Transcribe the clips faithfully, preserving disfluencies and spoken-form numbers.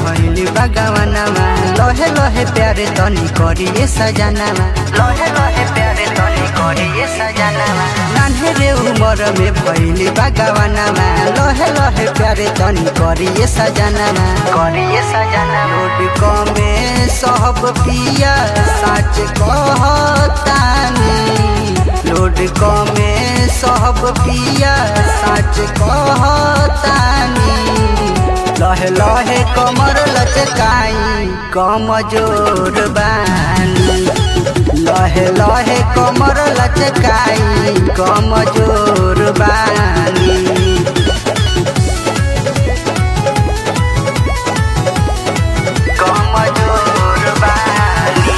भइली बगवानामा लहे लहे प्यारे तनी करिए सजनामा लहे लहे प्यारे तनी करिए सजनामा नान्हे रे उमर में भइली बगवानामा लहे लहे प्यारे तनी करिए सजनामा करिए सजना रोड कमे सब पिया सच कहतानी लोड कमे सब पिया सच कहतानी लहे लहे कमर लचकाई कमजोर बानी लहे लहे कमर लचकाई कमजोर बानी कमजोर बानी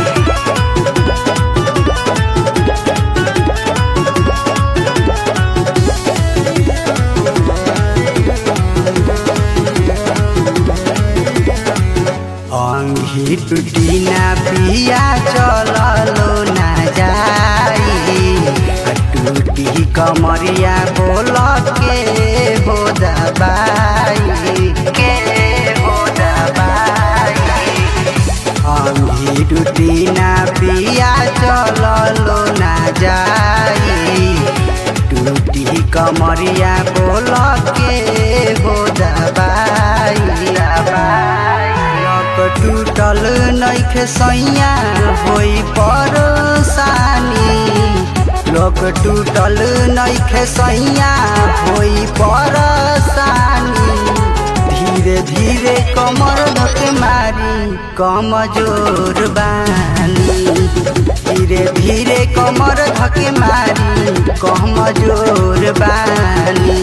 अंगी टूटी ना पिया चललो ना जाई टूटी कमरिया बोल के हो दबाई के हो दबाई अंगी टूटी ना पिया चललो ना जाई टूटी कमरिया बोल के हो दबाई दबाई टूटल नइखे सैया होई परेशानी लोक टूटल नइखे सैया होई परेशानी धीरे धीरे कमर धके मारी कमजोर बानी धीरे धीरे कमर धके मारी कमजोर बानी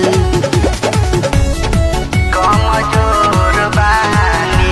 कमजोर बानी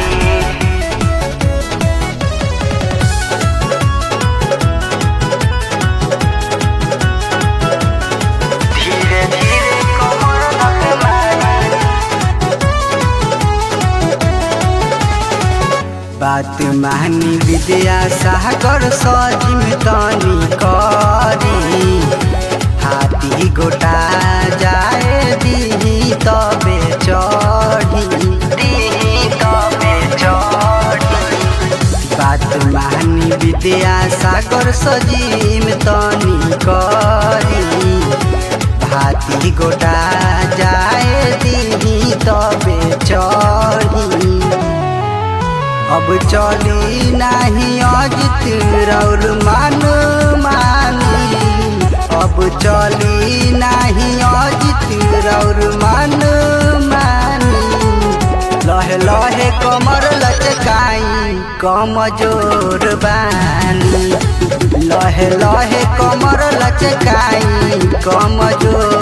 बात मानी विद्या सागर सजिम तनी करी हाथी गोटा जाए दी तबे चढ़ी दी तबे चढ़ी बात मानी विद्या सागर सजिम तनी करी हाथी गोटा जाए दी तबे चढ़ी अब चली नहीं अजित रौर मान मानी अब चली नहीं अजित रौर मान मानी लहे लहे कमर लचकाई कमजोर बानी लहे लहे कमर लचकाई कमजोर